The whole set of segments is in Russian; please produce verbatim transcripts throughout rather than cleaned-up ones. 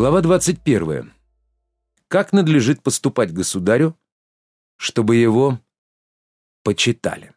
Глава двадцать первая. Как надлежит поступать государю, чтобы его почитали?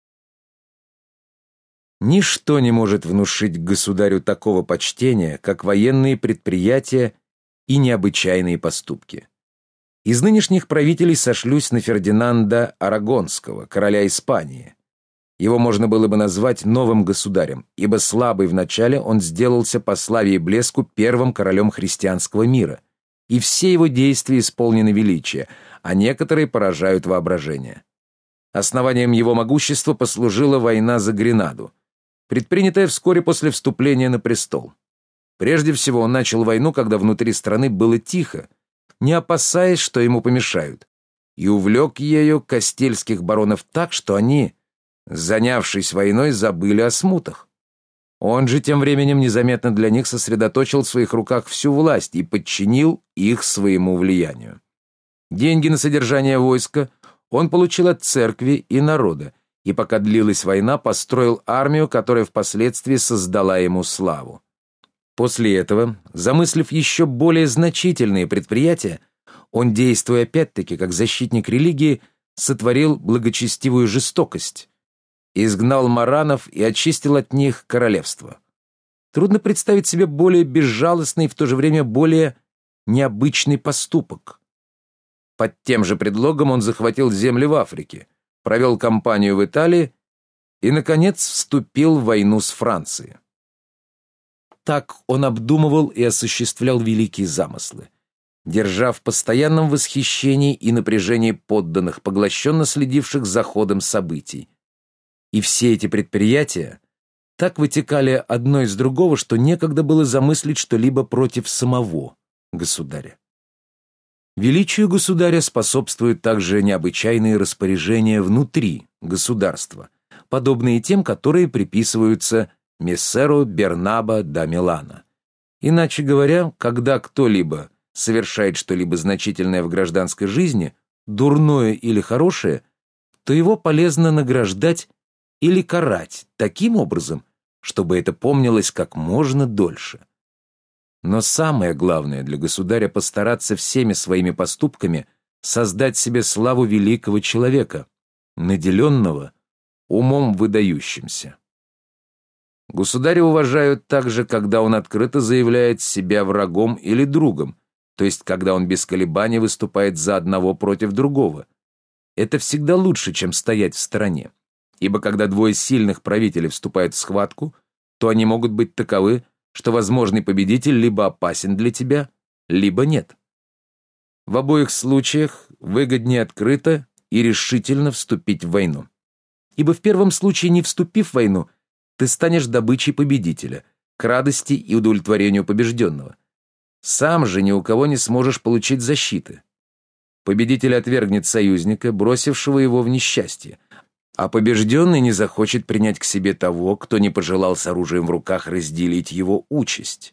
Ничто не может внушить государю такого почтения, как военные предприятия и необычайные поступки. Из нынешних правителей сошлюсь на Фердинанда Арагонского, короля Испании. Его можно было бы назвать новым государем, ибо слабый вначале он сделался по славе и блеску первым королем христианского мира, и все его действия исполнены величия, а некоторые поражают воображение. Основанием его могущества послужила война за Гренаду, предпринятая вскоре после вступления на престол. Прежде всего он начал войну, когда внутри страны было тихо, не опасаясь, что ему помешают, и увлек ею кастильских баронов так, что они, занявшись войной, забыли о смутах. Он же тем временем незаметно для них сосредоточил в своих руках всю власть и подчинил их своему влиянию. Деньги на содержание войска он получил от церкви и народа, и пока длилась война, построил армию, которая впоследствии создала ему славу. После этого, замыслив еще более значительные предприятия, он, действуя опять-таки как защитник религии, сотворил благочестивую жестокость, изгнал маранов и очистил от них королевство. Трудно представить себе более безжалостный и в то же время более необычный поступок. Под тем же предлогом он захватил земли в Африке, провел кампанию в Италии и, наконец, вступил в войну с Францией. Так он обдумывал и осуществлял великие замыслы, держа в постоянном восхищении и напряжении подданных, поглощенно следивших за ходом событий. И все эти предприятия так вытекали одно из другого, что некогда было замыслить что-либо против самого государя. Величию государя способствуют также необычайные распоряжения внутри государства, подобные тем, которые приписываются мессеру Бернабо да Милана. Иначе говоря, когда кто-либо совершает что-либо значительное в гражданской жизни, дурное или хорошее, то его полезно награждать или карать таким образом, чтобы это помнилось как можно дольше. Но самое главное для государя — постараться всеми своими поступками создать себе славу великого человека, наделенного умом выдающимся. Государя уважают также, когда он открыто заявляет себя врагом или другом, то есть когда он без колебаний выступает за одного против другого. Это всегда лучше, чем стоять в стороне. Ибо когда двое сильных правителей вступают в схватку, то они могут быть таковы, что возможный победитель либо опасен для тебя, либо нет. В обоих случаях выгоднее открыто и решительно вступить в войну. Ибо в первом случае, не вступив в войну, ты станешь добычей победителя, к радости и удовлетворению побежденного. Сам же ни у кого не сможешь получить защиты. Победитель отвергнет союзника, бросившего его в несчастье, а побежденный не захочет принять к себе того, кто не пожелал с оружием в руках разделить его участь.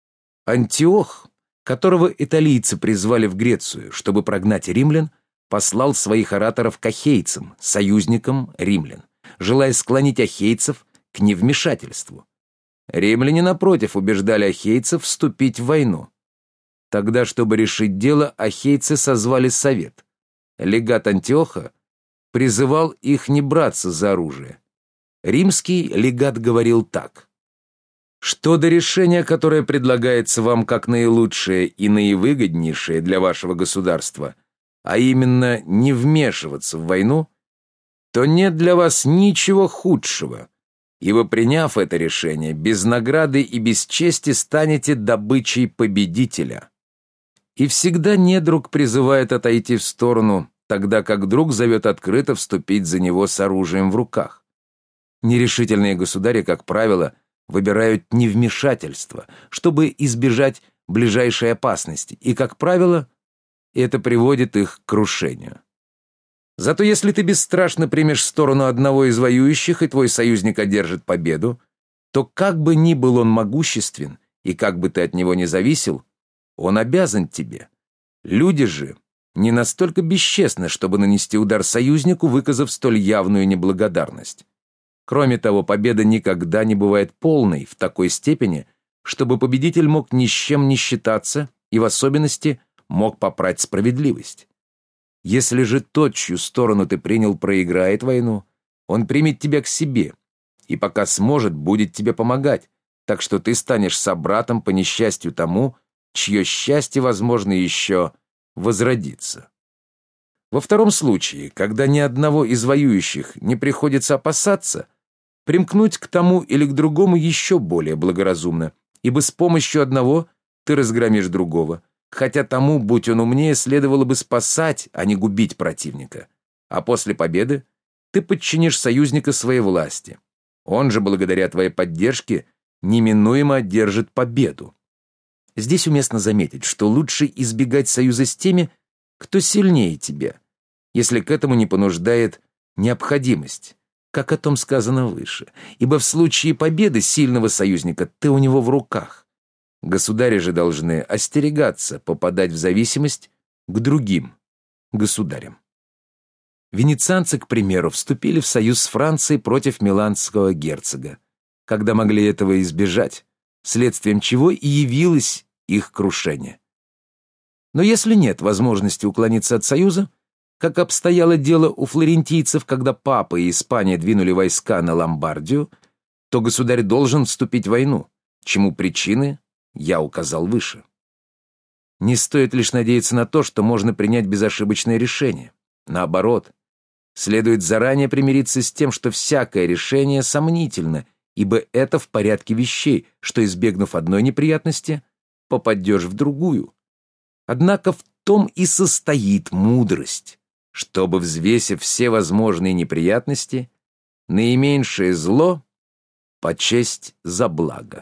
Антиох, которого италийцы призвали в Грецию, чтобы прогнать римлян, послал своих ораторов к ахейцам, союзникам римлян, желая склонить ахейцев к невмешательству. Римляне, напротив, убеждали ахейцев вступить в войну. Тогда, чтобы решить дело, ахейцы созвали совет. Легат Антиоха призывал их не браться за оружие. Римский легат говорил так: «Что до решения, которое предлагается вам как наилучшее и наивыгоднейшее для вашего государства, а именно не вмешиваться в войну, то нет для вас ничего худшего, ибо, приняв это решение, без награды и без чести станете добычей победителя». И всегда недруг призывает отойти в сторону, тогда как друг зовет открыто вступить за него с оружием в руках. Нерешительные государи, как правило, выбирают невмешательство, чтобы избежать ближайшей опасности, и, как правило, это приводит их к крушению. Зато если ты бесстрашно примешь сторону одного из воюющих, и твой союзник одержит победу, то как бы ни был он могуществен, и как бы ты от него не зависел, он обязан тебе. Люди же не настолько бесчестны, чтобы нанести удар союзнику, выказав столь явную неблагодарность. Кроме того, победа никогда не бывает полной в такой степени, чтобы победитель мог ни с чем не считаться и в особенности мог попрать справедливость. Если же тот, чью сторону ты принял, проиграет войну, он примет тебя к себе и, пока сможет, будет тебе помогать, так что ты станешь собратом по несчастью тому, чье счастье, возможно, еще возродится. Во втором случае, когда ни одного из воюющих не приходится опасаться, примкнуть к тому или к другому еще более благоразумно, ибо с помощью одного ты разгромишь другого, хотя тому, будь он умнее, следовало бы спасать, а не губить противника. А после победы ты подчинишь союзника своей власти. Он же, благодаря твоей поддержке, неминуемо одержит победу. Здесь уместно заметить, что лучше избегать союза с теми, кто сильнее тебя, если к этому не понуждает необходимость, как о том сказано выше, ибо в случае победы сильного союзника ты у него в руках. Государи же должны остерегаться попадать в зависимость к другим государям. Венецианцы, к примеру, вступили в союз с Францией против миланского герцога, когда могли этого избежать, следствием чего и явилось их крушение. Но если нет возможности уклониться от союза, как обстояло дело у флорентийцев, когда папа и Испания двинули войска на Ломбардию, то государь должен вступить в войну, чему причины я указал выше. Не стоит лишь надеяться на то, что можно принять безошибочное решение. Наоборот, следует заранее примириться с тем, что всякое решение сомнительно, ибо это в порядке вещей, что, избегнув одной неприятности, попадешь в другую. Однако в том и состоит мудрость, чтобы, взвесив все возможные неприятности, наименьшее зло почесть за благо.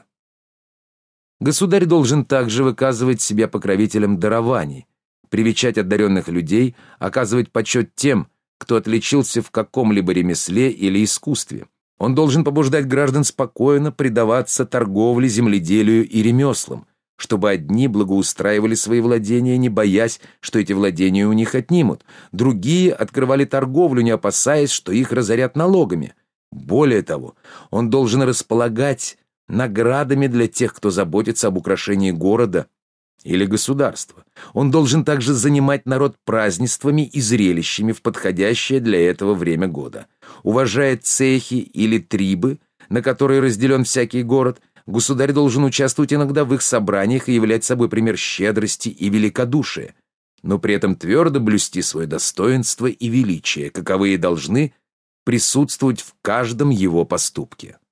Государь должен также выказывать себя покровителем дарований, привечать одаренных людей, оказывать почет тем, кто отличился в каком-либо ремесле или искусстве. Он должен побуждать граждан спокойно предаваться торговле, земледелию и ремеслам, чтобы одни благоустраивали свои владения, не боясь, что эти владения у них отнимут, другие открывали торговлю, не опасаясь, что их разорят налогами. Более того, он должен располагать наградами для тех, кто заботится об украшении города или государства. Он должен также занимать народ празднествами и зрелищами в подходящее для этого время года. Уважая цехи или трибы, на которые разделен всякий город, государь должен участвовать иногда в их собраниях и являть собой пример щедрости и великодушия, но при этом твердо блюсти свое достоинство и величие, каковые должны присутствовать в каждом его поступке.